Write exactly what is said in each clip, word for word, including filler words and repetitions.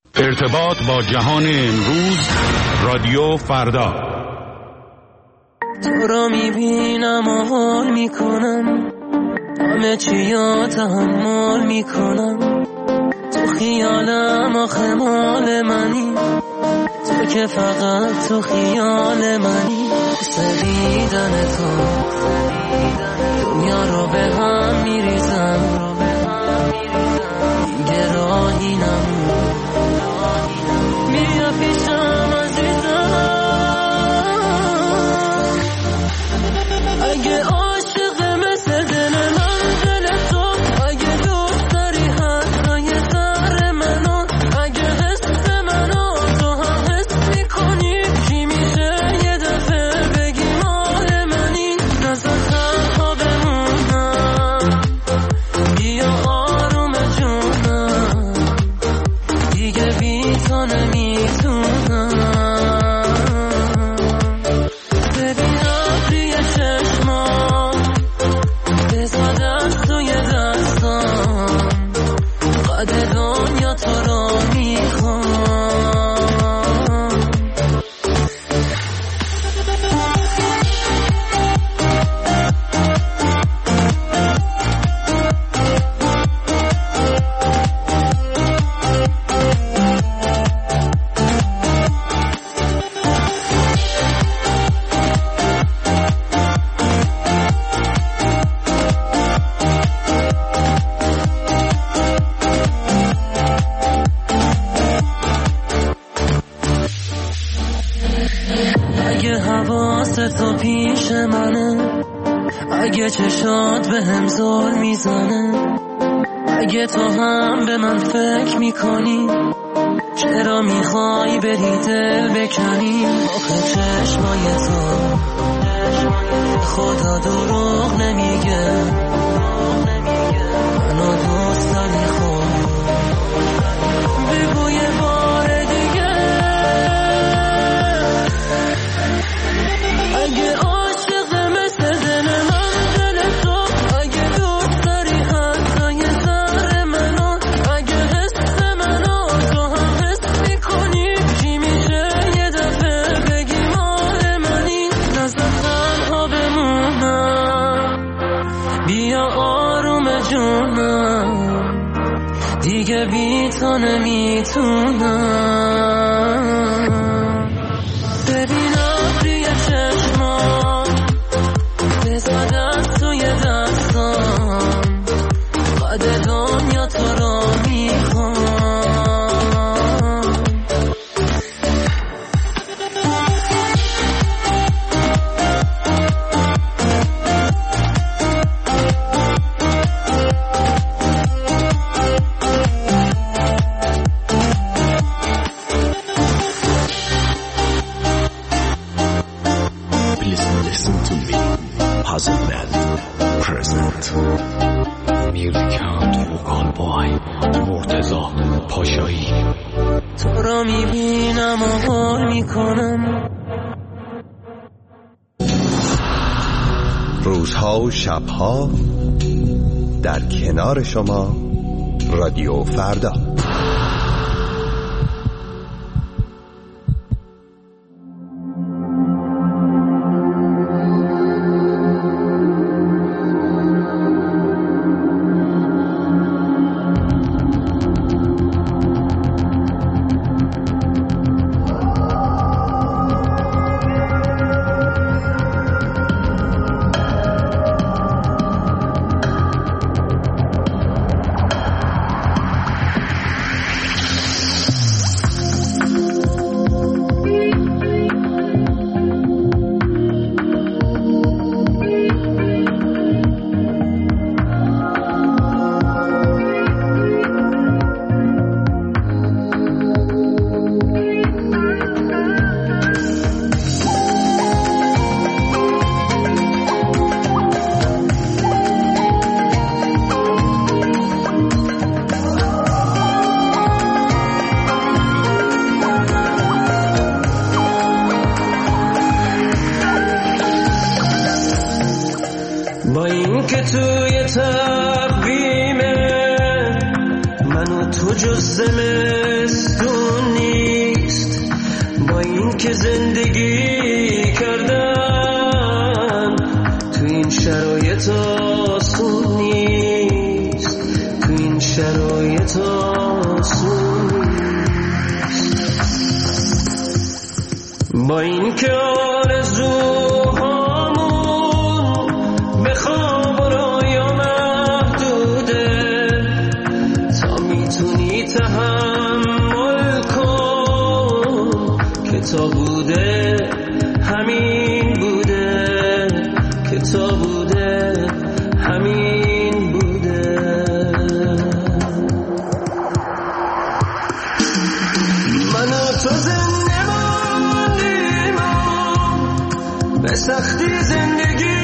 ارتباط با جهان امروز، رادیو فردا. تو را میبینم و حال میکنم، همه چی را تحمل میکنم. تو خیالم آخه مال منی، تو که فقط تو خیال منی. سدیدن تو دنیا رو به هم میریزم، دیگه راهی نمون. بیا پیشم عزیزم، اگه عاشق مثل دل من دل تو، اگه دوست داری حتی یه ذره منو، اگه حس منو تو هم حس میکنی، کی میشه یه دفعه بگی مال منی. نزد تنها بمونم، بیا آروم جونم، دیگه بی تو نمیتونم. ببین ابری چشمام بزا دست توی دستام، قد دنیا تو رو میخوام. اگه حواست تو پیش منه، اگه چشات به هم زل میزنه، اگه تو هم به من فکر میکنی، چرا میخوای بری دل بکنی؟ آخه چشمای تو خدا دروغ نمیگه، منو دوست داری خود. بگو یه بار دیگه، اگه عاشق مثل دل من دل تو، اگه دوست داری حتی یه ذره منو، اگه حس منو تو هم حس میکنی، کی میشه یه دفعه بگی مال منی. نزد تنها بمونم، بیا آروم جونم، دیگه بی تو نمیتونم. ببین ابری چشمام بزا دست توی دستام، قد دنیا تو رو میخوام. تو را میبینم و حال میکنم. روزها و شبها در کنار شما، رادیو فردا. زمستون نیست، با این که زندگی کردن تو این شرایط آسون نیست، تو این شرایط آسون نیست. با این که آرزوهامون به خواب و رویا محدوده، تا میتونی تحمل کن که تا بوده همین بوده، که تا بوده همین بوده. من و تو زنده ماندیم و به سختی زندگی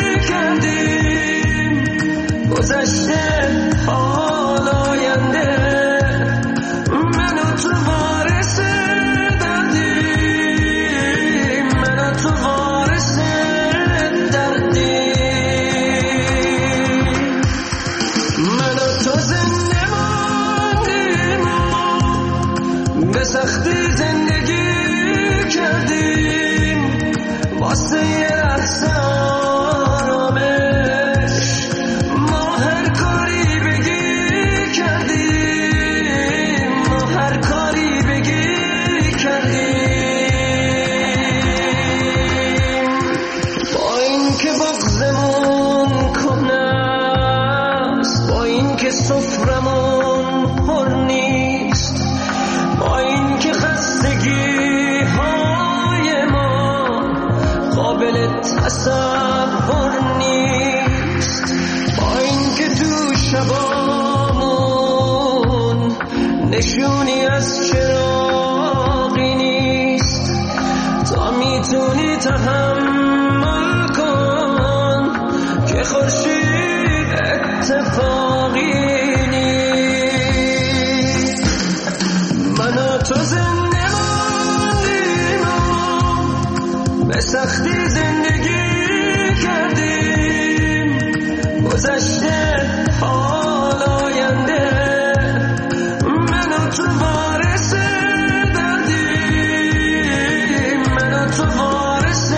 کردیم، گذشته حال آینده من و تو وارث دردیم، من و تو وارث دردیم. من و تو زنده ماندیم و به سختی زندگی کردیم، واسه یه لحظه آرامش ما هر کاری بگی کردیم، ما هر کاری بگی کردیم. با این که بغضمون کنه است، با این که سفرمون پر نیست، با این که خستگی های ما قابل تصور نیست، با این که تو شبامون نشونی از چراغی نیست، تا میتونی تحمل کن که خورشید اتفاقی نیست. من و تو زنده ماندیم و به سختی زندگی کردیم، گذشته حال آینده من و تو وارث دردیم، من و تو وارث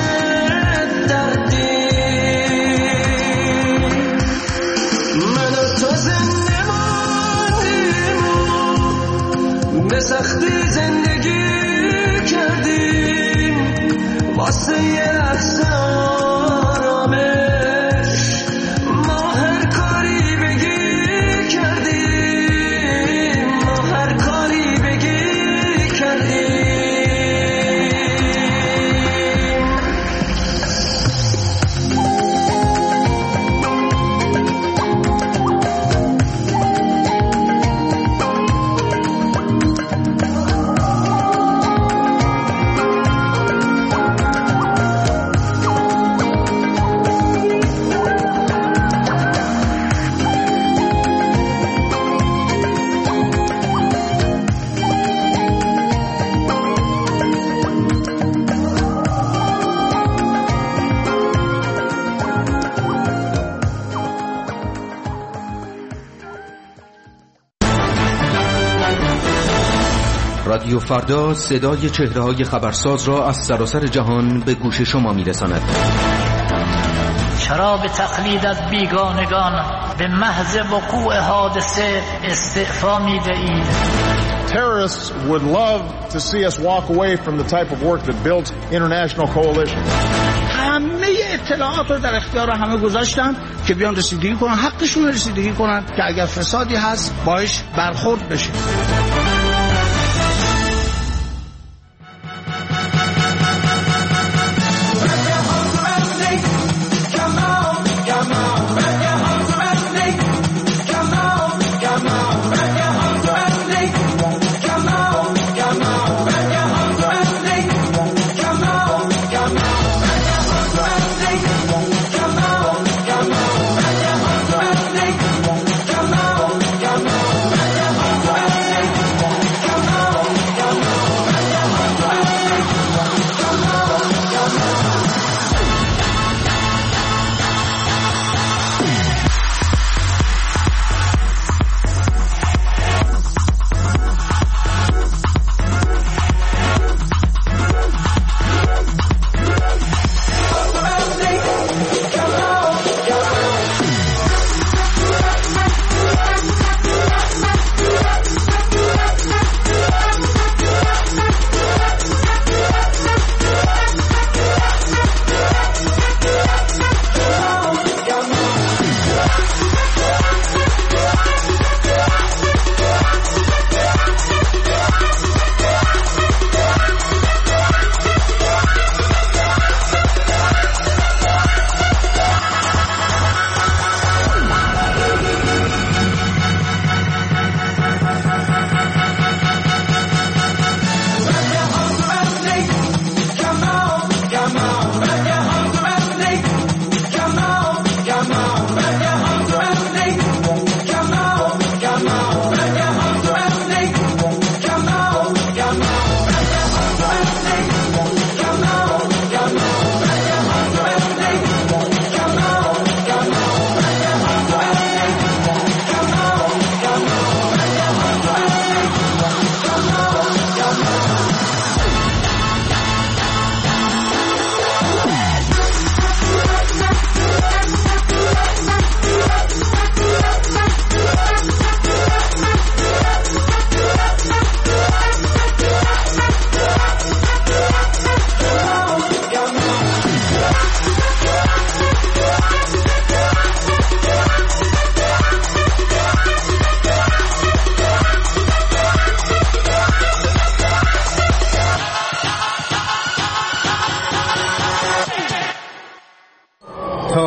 دردیم. من و تو زنده ماندیم و به سختی زندگی کردیم، واسه یه لحظه آرامش ما هر کاری بگی کردیم، ما هر کاری بگی کردیم. رادیو فردا صدای چهره‌های خبرساز را از سراسر جهان به گوش شما می‌رساند. چرا به تقلید از بیگانگان به محض وقوع حادثه استعفا می‌دهید؟ Terrorists would love to see us walk away from the type of work that builds international coalition. همه اطلاعات رو در اختیار همه گذاشتن که بیان رسیدگی کنن، حقشون رسیدگی کنن که اگر فسادی هست باش برخورد بشه.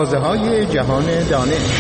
مغازه‌های جهان دانش.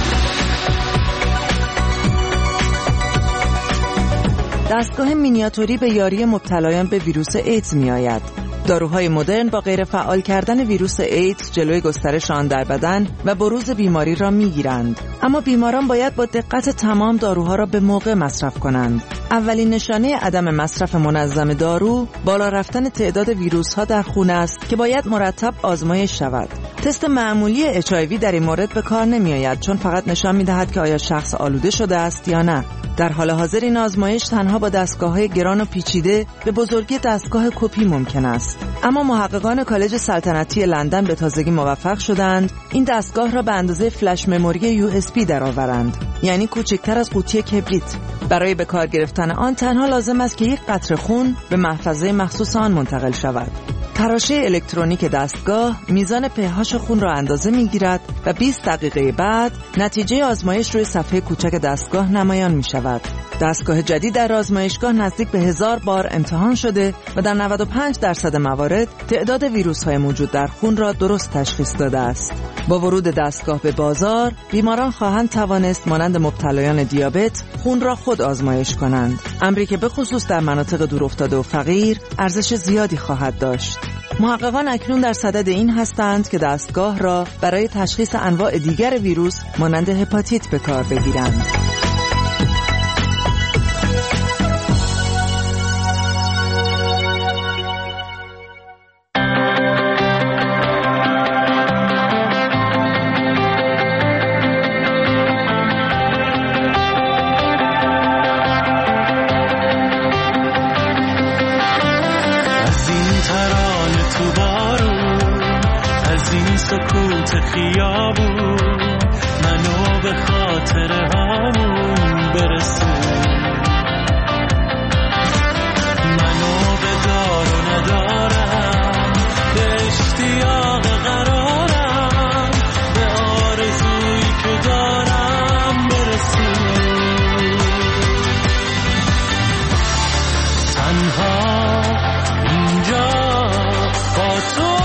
دستگاه مینیاتوری به یاری مبتلایان به ویروس ایدز می آید. داروهای مدرن با غیر فعال کردن ویروس ایدز جلوی گسترش آن در بدن و بروز بیماری را می گیرند. اما بیماران باید با دقت تمام داروها را به موقع مصرف کنند. اولین نشانه عدم مصرف منظم دارو بالا رفتن تعداد ویروس‌ها در خون است که باید مرتب آزمایش شود. تست معمولی اچ آی وی در این مورد به کار نمی آید چون فقط نشان می دهد که آیا شخص آلوده شده است یا نه. در حال حاضر این آزمایش تنها با دستگاه‌های گران و پیچیده به بزرگی دستگاه کپی ممکن است. اما محققان کالج سلطنتی لندن به تازگی موفق شدند این دستگاه را به اندازه فلش مموری یو اس بی درآورند، یعنی کوچکتر از قوطی کبریت. برای به کار گرفتن آن تنها لازم است که یک قطره خون به محفظه مخصوص آن منتقل شود. تراشه الکترونیک دستگاه میزان په‌اش خون را اندازه میگیرد و بیست دقیقه بعد نتیجه آزمایش روی صفحه کوچک دستگاه نمایان می شود. دستگاه جدید در آزمایشگاه نزدیک به هزار بار امتحان شده و در نود و پنج درصد موارد تعداد ویروس‌های موجود در خون را درست تشخیص داده است. با ورود دستگاه به بازار، بیماران خواهند توانست مانند مبتلایان دیابت خون را خود آزمایش کنند. امری که به خصوص در مناطق دورافتاده و فقیر ارزش زیادی خواهد داشت. محققان اکنون در صدد این هستند که دستگاه را برای تشخیص انواع دیگر ویروس مانند هپاتیت به کار بگیرند. سکوت خیابون منو به خاطر همون برسون، منو به دار و ندارم، به اشتیاق قرارم، به آرزویی که دارم برسون. تنها اینجا با تو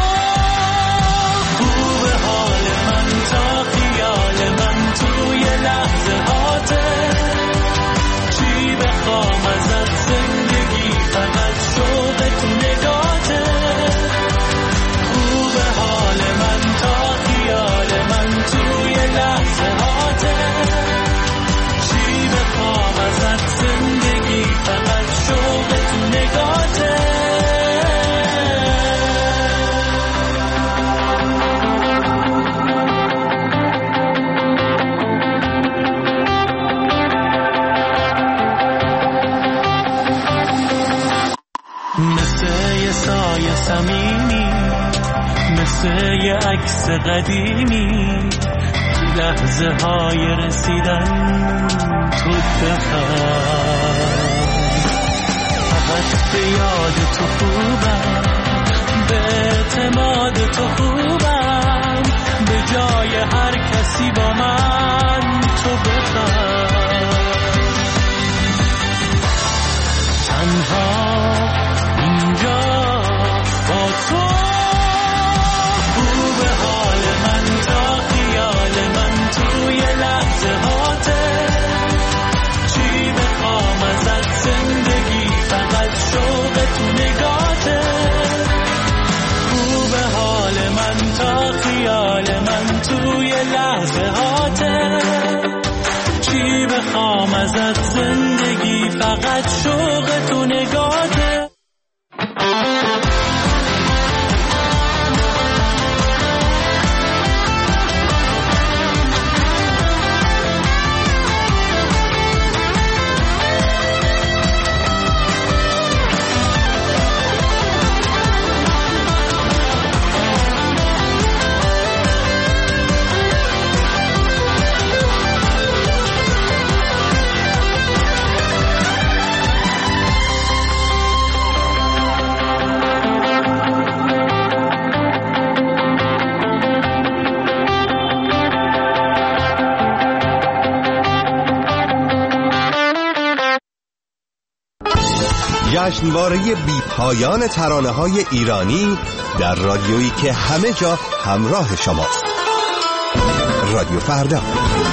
تا خیال من توی لحظه هاته، چی بخوام ازت زندگی فقط شوق تو نگاته. خوب حال من تا خیال من توی لحظه هاته، چی بخوام ازت زندگی فقط شوق تو نگاته. سایه صمیمی مثل یه عکس قدیمی، لحظه های رسیدن تو بخواه، فقط به یاد تو خوبم، به اعتماد تو خوبم، به جای هر کسی با من تو بخواه. تنها اینجا با تو خوب حال من تا خیال من توی لحظه هاته، چی بخوام ازت زندگی فقط شوق تو نگاته. خوب حال من تا خیال من توی لحظه هاته، چی بخوام ازت زندگی فقط شوق تو نگاته. جشنواره بی پایان ترانه‌های ایرانی در رادیویی که همه جا همراه شماست. رادیو فردا.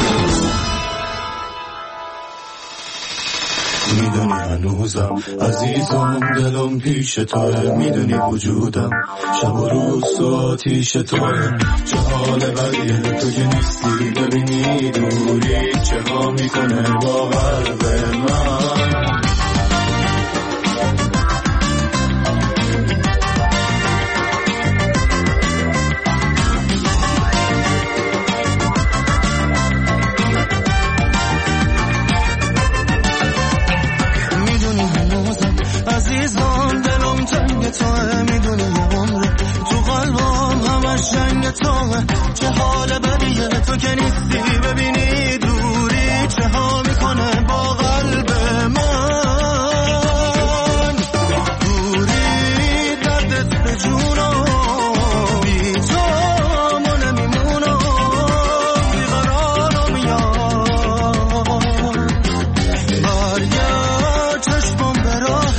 میدونی هنوزم عزیزم دلم پیش توه، میدونی وجودم شب و روز تو آتیش توه. چه حال بدیه تو که نیستی، ببینی دوری چه ها میکنه با قلب من. عزیزان دلم تنگ توه، میدونی یه عمره تو قلبم همش جنگ توه. چه حال بدیه تو که نیستی، ببینی دوری چه ها میکنه با قلب من. دوری دردت به جونم، بی تو ما نمیمونم، بیقرارم یاد. برگرد چشمم به راه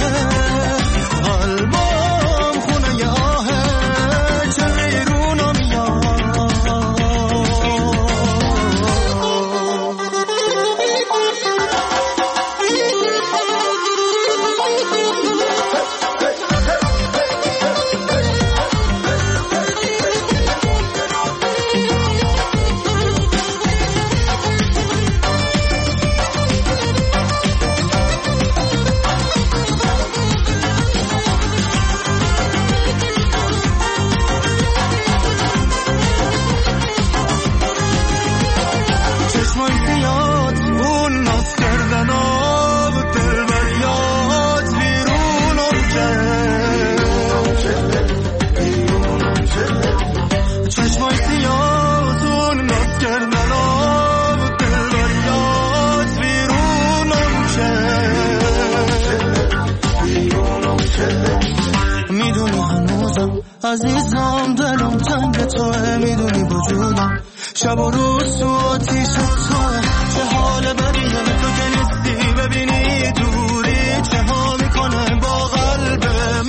عزیزم دلم تنگ توه، میدونی وجودم شب و روز تو آتیش توه. چه حال بدیه تو که نیستی، ببینی دوری چه ها میکنه با قلب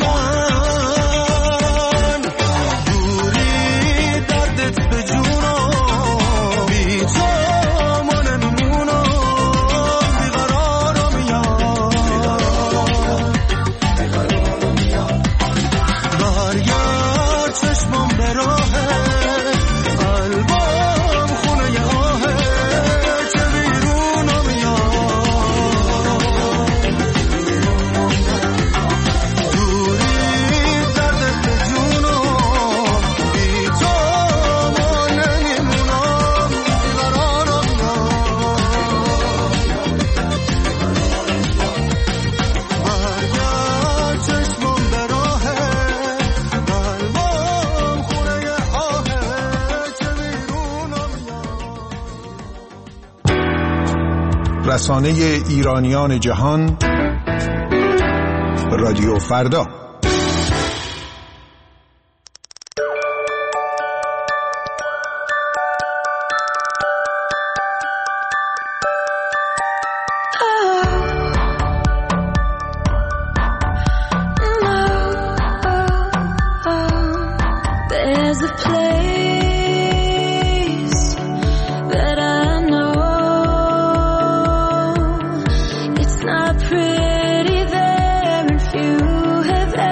من. دوری دردت به جونم، بی تو ما نمیمونم، بیقرارم یاد. برگرد چشمم به راه قلبم خونه ی آهه، چه بیرونم یاد. دوری دردت به جونم، بی تو ما نمیمونم، بیقرارم یاد. برگرد چشمم به راه رسانه ایرانیان جهان، رادیو فردا. Pretty there if you have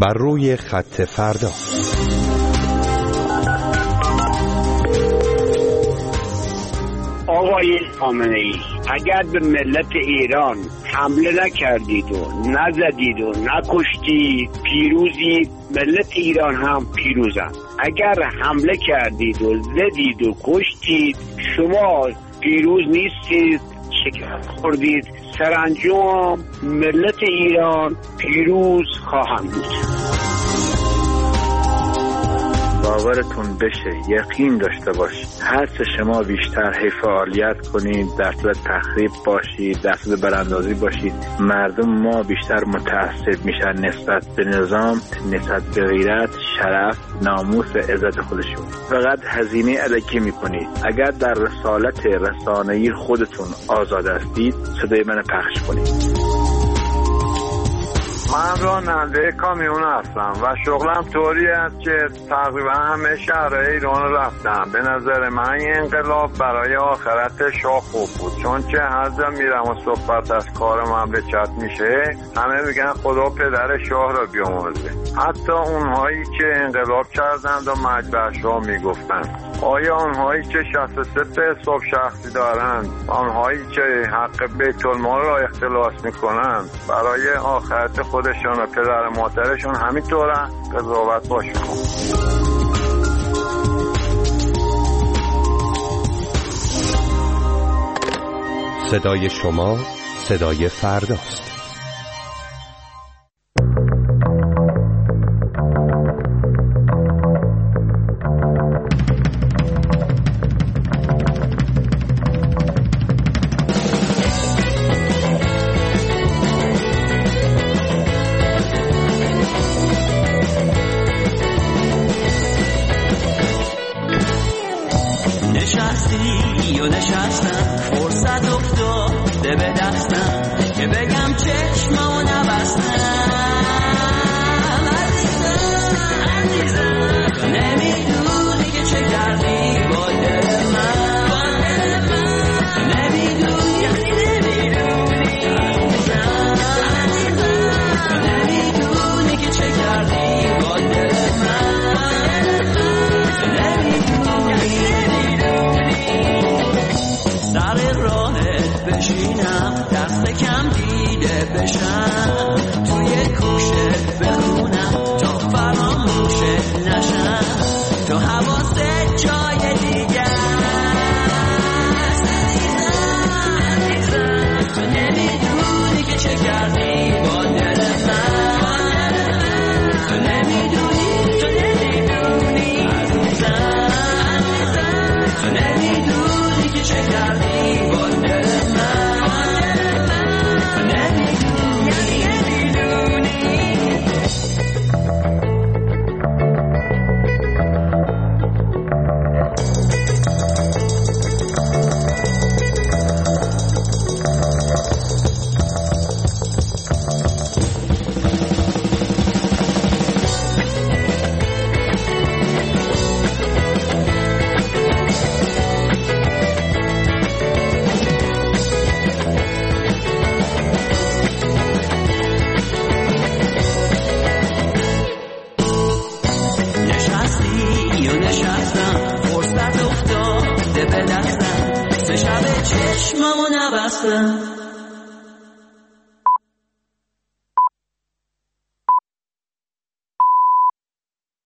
بر روی خط فردا. آقای خامنه‌ای، اگر به ملت ایران حمله نکردید و نزدید و نکشتید پیروزید، ملت ایران هم پیروزن. اگر حمله کردید و زدید و کشتید، شما پیروز نیستید، شکست خوردید. سرانجام ملت ایران پیروز خواهند بود. باورتون بشه، یقین داشته باشید، هر چه شما بیشتر هی فعالیت کنید، در صورت تخریب باشید، در صورت براندازی باشید، مردم ما بیشتر متعصب میشن نسبت به نظام، نسبت به غیرت، شرف، ناموس، عزت خودشون. فقط هزینه الکی میکنید. اگر در رسالت رسانه‌ای خودتون آزاد هستید، صدای من پخش کنید. من راننده کامیون هستم و شغلم طوری است که تقریبا همه شهرهای ایران رفتم. به نظر من این انقلاب برای آخرت شاه خوب بود، چون که هر جا میرم و صحبت از کار مملکت میشه، همه میگن خدا پدر شاه را بیامرزه. حتی اونهایی که انقلاب کردند و مجبر شاه میگفتن. آیا اونهایی که شصت و سه حساب شخصی دارند، آنهایی که حق بیت المال را اختلاس میکنند، برای آخرت خودشون و پدر مادرشون همینطوره؟ قضاوت باشه. صدای شما صدای فرداست. فرصت افتاده به دستم، سه شب چشممو نبستم.